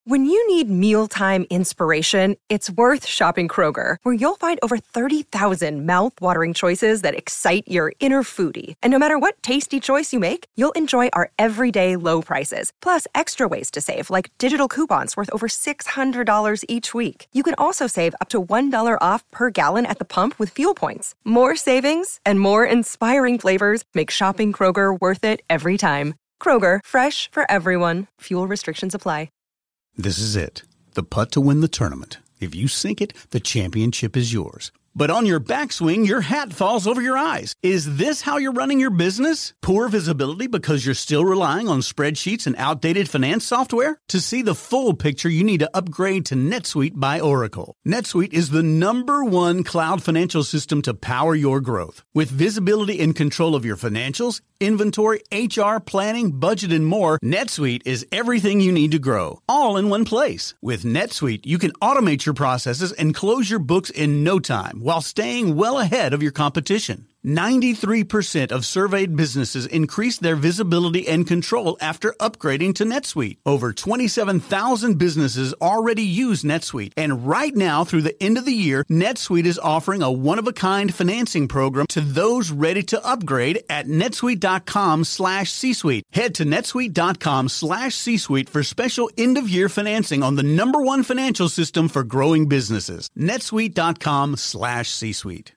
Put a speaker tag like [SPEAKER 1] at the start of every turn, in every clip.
[SPEAKER 1] When you need mealtime inspiration, it's worth shopping Kroger, where you'll find over 30,000 mouth-watering choices that excite your inner foodie. And no matter what tasty choice you make, you'll enjoy our everyday low prices, plus extra ways to save, like digital coupons worth over $600 each week. You can also save up to $1 off per gallon at the pump with fuel points. More savings and more inspiring flavors make shopping Kroger worth it every time. Kroger, fresh for everyone. Fuel restrictions apply.
[SPEAKER 2] This is it. The putt to win the tournament. If you sink it, the championship is yours. But on your backswing, your hat falls over your eyes. Is this how you're running your business? Poor visibility because you're still relying on spreadsheets and outdated finance software? To see the full picture, you need to upgrade to NetSuite by Oracle. NetSuite is the #1 cloud financial system to power your growth. With visibility and control of your financials, inventory, HR, planning, budget, and more, NetSuite is everything you need to grow, all in one place. With NetSuite, you can automate your processes and close your books in no time while staying well ahead of your competition. 93% of surveyed businesses increased their visibility and control after upgrading to NetSuite. Over 27,000 businesses already use NetSuite. And right now, through the end of the year, NetSuite is offering a one-of-a-kind financing program to those ready to upgrade at netsuite.com/C-Suite. Head to netsuite.com/C-Suite for special end-of-year financing on the #1 financial system for growing businesses. netsuite.com/C-Suite.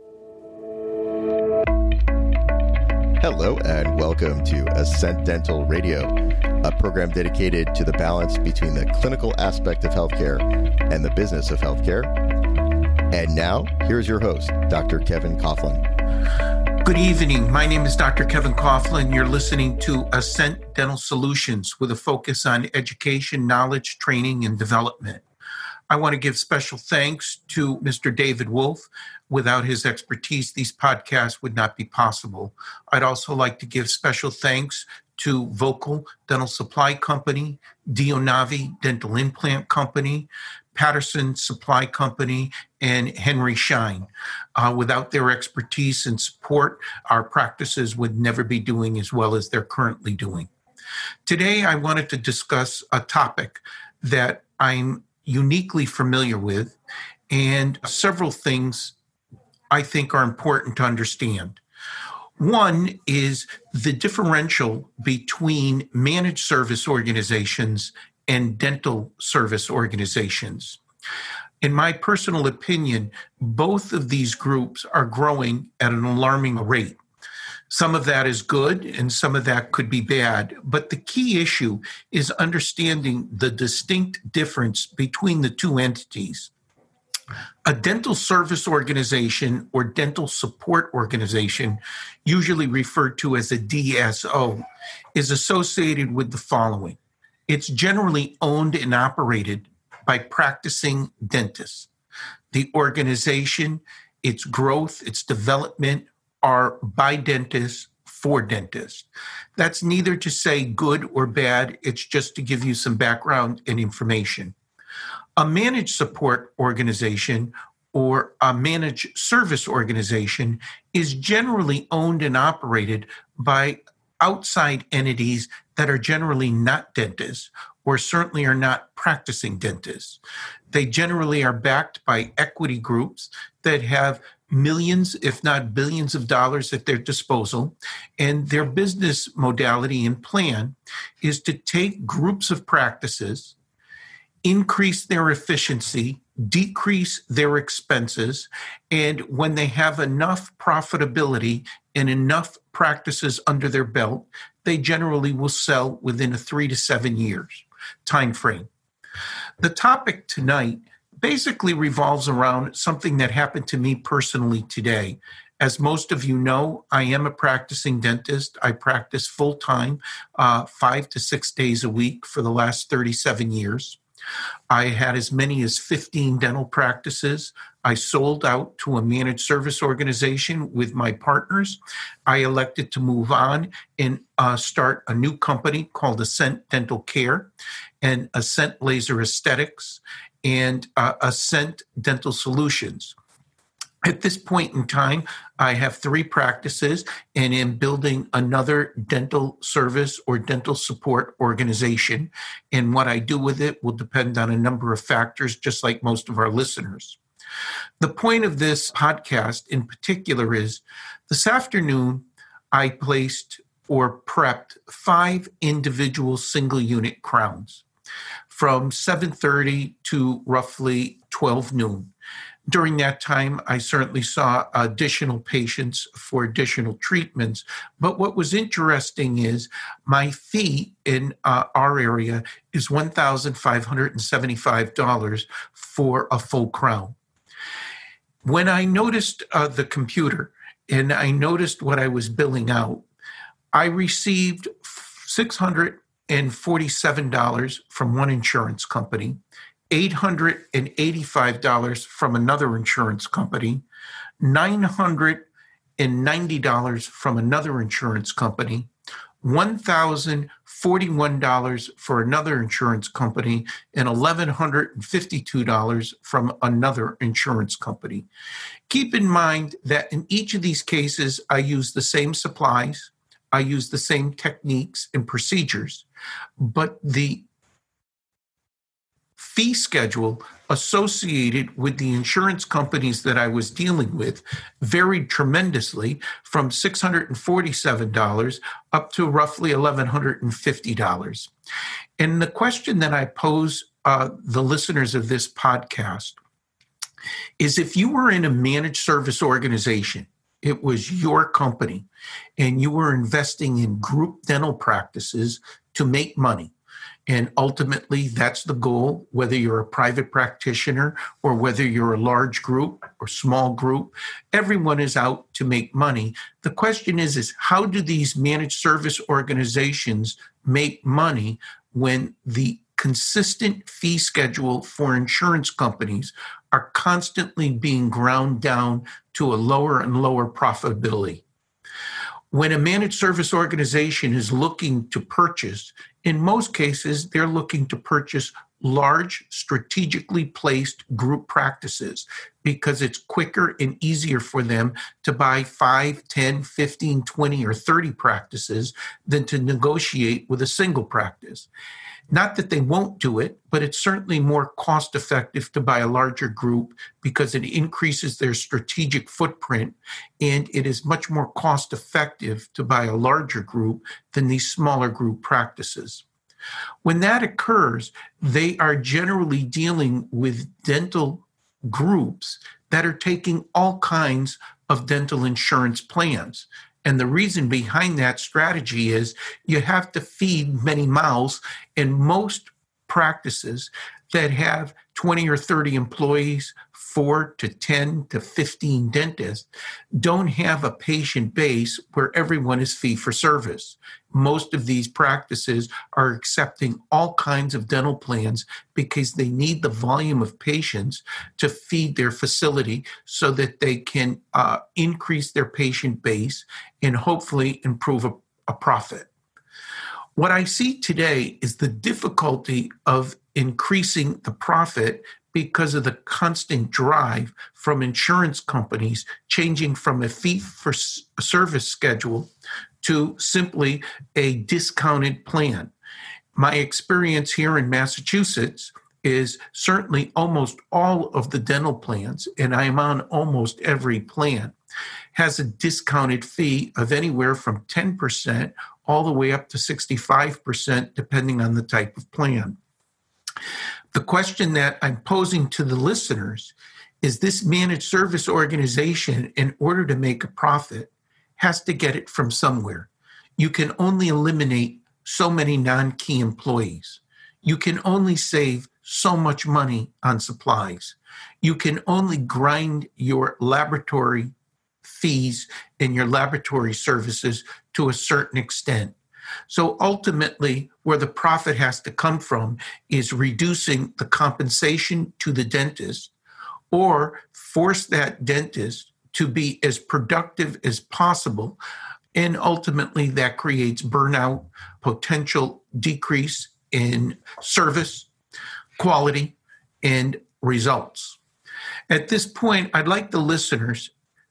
[SPEAKER 3] Hello and welcome to Ascent Dental Radio, a program dedicated to the balance between the clinical aspect of healthcare and the business of healthcare. And now, here's your host, Dr. Kevin Coughlin.
[SPEAKER 4] Good evening. My name is Dr. Kevin Coughlin. You're listening to Ascent Dental Solutions with a focus on education, knowledge, training, and development. I want to give special thanks to Mr. David Wolf. Without his expertise, these podcasts would not be possible. I'd also like to give special thanks to Vocal Dental Supply Company, Dionavi Dental Implant Company, Patterson Supply Company, and Henry Schein. Without their expertise and support, our practices would never be doing as well as they're currently doing. Today, I wanted to discuss a topic that I'm uniquely familiar with, and several things I think are important to understand. One is the differential between managed service organizations and dental service organizations. In my personal opinion, both of these groups are growing at an alarming rate. Some of that is good and some of that could be bad, but the key issue is understanding the distinct difference between the two entities. A dental service organization or dental support organization, usually referred to as a DSO, is associated with the following. It's generally owned and operated by practicing dentists. The organization, its growth, its development are by dentists for dentists. That's neither to say good or bad, it's just to give you some background and information. A managed support organization or a managed service organization is generally owned and operated by outside entities that are generally not dentists or certainly are not practicing dentists. They generally are backed by equity groups that have millions, if not billions of dollars at their disposal, and their business modality and plan is to take groups of practices, increase their efficiency, decrease their expenses, and when they have enough profitability and enough practices under their belt, they generally will sell within a 3 to 7 years time frame. The topic tonight basically revolves around something that happened to me personally today. As most of you know, I am a practicing dentist. I practice full-time, 5 to 6 days a week for the last 37 years. I had as many as 15 dental practices. I sold out to a managed service organization with my partners. I elected to move on and start a new company called Ascent Dental Care and Ascent Laser Aesthetics and Ascent Dental Solutions. At this point in time, I have 3 practices and am building another dental service or dental support organization. And what I do with it will depend on a number of factors, just like most of our listeners. The point of this podcast in particular is this afternoon, I placed or prepped 5 individual single unit crowns from 7:30 to roughly 12 noon. During that time, I certainly saw additional patients for additional treatments. But what was interesting is my fee in our area is $1,575 for a full crown. When I noticed the computer and I noticed what I was billing out, I received $647 from one insurance company, $885 from another insurance company, $990 from another insurance company, $1,041 for another insurance company, and $1,152 from another insurance company. Keep in mind that in each of these cases, I use the same supplies, I use the same techniques and procedures, but the fee schedule associated with the insurance companies that I was dealing with varied tremendously from $647 up to roughly $1,150. And the question that I pose the listeners of this podcast is, if you were in a managed service organization, it was your company, and you were investing in group dental practices to make money, and ultimately, that's the goal, whether you're a private practitioner or whether you're a large group or small group, everyone is out to make money. The question is how do these managed service organizations make money when the consistent fee schedule for insurance companies are constantly being ground down to a lower and lower profitability? When a managed service organization is looking to purchase, in most cases, they're looking to purchase large, strategically placed group practices because it's quicker and easier for them to buy 5, 10, 15, 20, or 30 practices than to negotiate with a single practice. Not that they won't do it, but it's certainly more cost effective to buy a larger group because it increases their strategic footprint, and it is much more cost effective to buy a larger group than these smaller group practices. When that occurs, they are generally dealing with dental groups that are taking all kinds of dental insurance plans. And the reason behind that strategy is you have to feed many mouths, and most practices that have 20 or 30 employees, 4 to 10 to 15 dentists, don't have a patient base where everyone is fee for service. Most of these practices are accepting all kinds of dental plans because they need the volume of patients to feed their facility so that they can increase their patient base and hopefully improve a profit. What I see today is the difficulty of increasing the profit because of the constant drive from insurance companies changing from a fee-for-service schedule to simply a discounted plan. My experience here in Massachusetts is certainly almost all of the dental plans, and I am on almost every plan, has a discounted fee of anywhere from 10% all the way up to 65%, depending on the type of plan. The question that I'm posing to the listeners is this managed service organization, in order to make a profit, has to get it from somewhere. You can only eliminate so many non-key employees. You can only save so much money on supplies. You can only grind your laboratory fees and your laboratory services to a certain extent. So ultimately, where the profit has to come from is reducing the compensation to the dentist, or force that dentist to be as productive as possible. And ultimately, that creates burnout, potential decrease in service, quality, and results. At this point, I'd like the listeners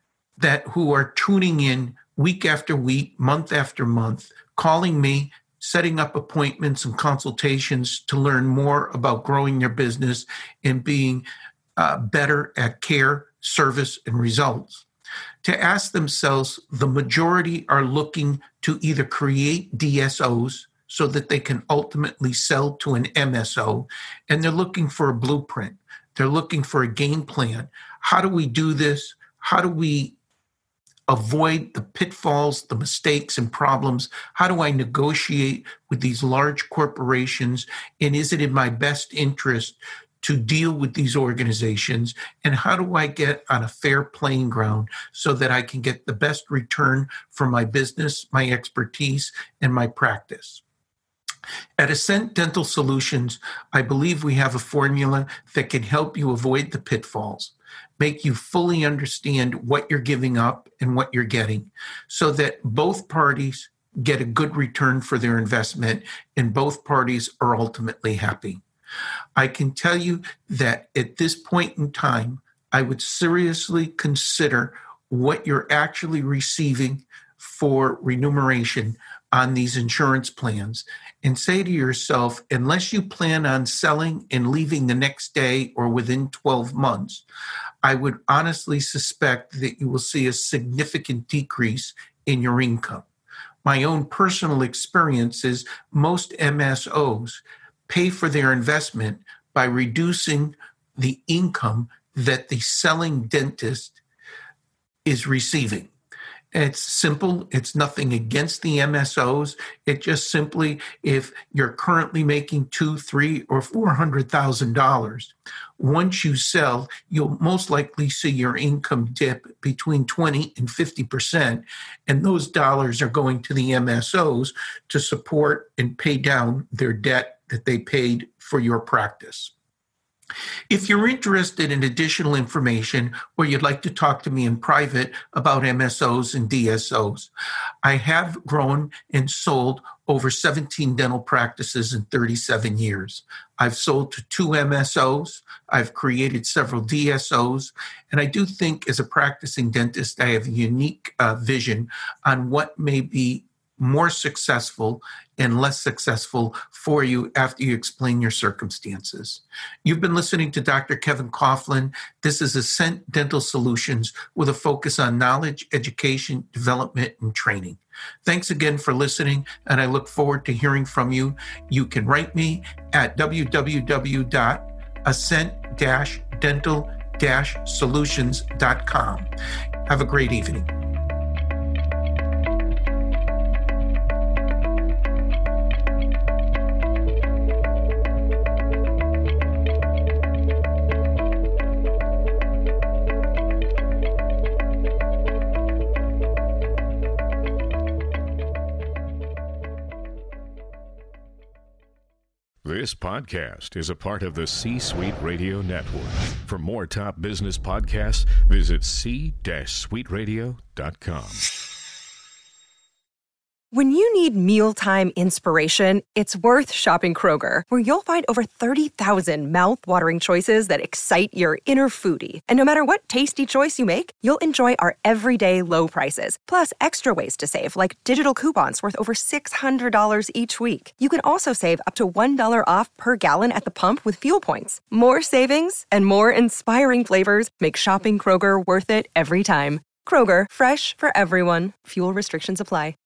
[SPEAKER 4] who are tuning in week after week, month after month, calling me, setting up appointments and consultations to learn more about growing their business and being better at care, service, and results, to ask themselves, the majority are looking to either create DSOs so that they can ultimately sell to an MSO, and they're looking for a blueprint. They're looking for a game plan. How do we do this? How do we avoid the pitfalls, the mistakes and problems? How do I negotiate with these large corporations? And is it in my best interest to deal with these organizations? And how do I get on a fair playing ground so that I can get the best return for my business, my expertise, and my practice? At Ascent Dental Solutions, I believe we have a formula that can help you avoid the pitfalls, make you fully understand what you're giving up and what you're getting, so that both parties get a good return for their investment and both parties are ultimately happy. I can tell you that at this point in time, I would seriously consider what you're actually receiving for remuneration on these insurance plans and say to yourself, unless you plan on selling and leaving the next day or within 12 months, I would honestly suspect that you will see a significant decrease in your income. My own personal experience is most MSOs pay for their investment by reducing the income that the selling dentist is receiving. It's simple. It's nothing against the MSOs. It just simply, if you're currently making $200,000, $300,000, or $400,000, once you sell, you'll most likely see your income dip between 20 and 50%, and those dollars are going to the MSOs to support and pay down their debt that they paid for your practice. If you're interested in additional information or you'd like to talk to me in private about MSOs and DSOs, I have grown and sold over 17 dental practices in 37 years. I've sold to 2 MSOs. I've created several DSOs. And I do think as a practicing dentist, I have a unique vision on what may be more successful and less successful for you after you explain your circumstances. You've been listening to Dr. Kevin Coughlin. This is Ascent Dental Solutions with a focus on knowledge, education, development, and training. Thanks again for listening, and I look forward to hearing from you. You can write me at www.ascent-dental-solutions.com. Have a great evening.
[SPEAKER 5] This podcast is a part of the C-Suite Radio Network. For more top business podcasts, visit c-suiteradio.com.
[SPEAKER 1] When you need mealtime inspiration, it's worth shopping Kroger, where you'll find over 30,000 mouth-watering choices that excite your inner foodie. And no matter what tasty choice you make, you'll enjoy our everyday low prices, plus extra ways to save, like digital coupons worth over $600 each week. You can also save up to $1 off per gallon at the pump with fuel points. More savings and more inspiring flavors make shopping Kroger worth it every time. Kroger, fresh for everyone. Fuel restrictions apply.